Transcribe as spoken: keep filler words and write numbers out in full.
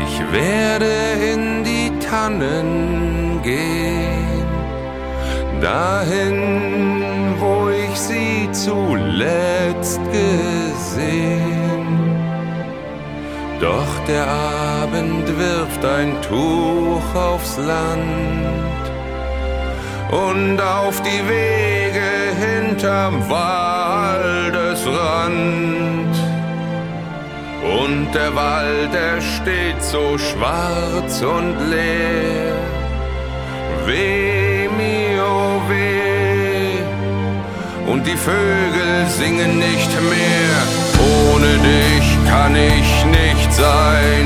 Ich werde in die Tannen gehen, dahin, wo ich sie zuletzt gesehen. Doch der Abend wirft ein Tuch aufs Land und auf die Wege hinterm Waldesrand. Und der Wald, er steht so schwarz und leer. Weh mio weh, und die Vögel singen nicht mehr. Ohne dich kann ich nicht sein.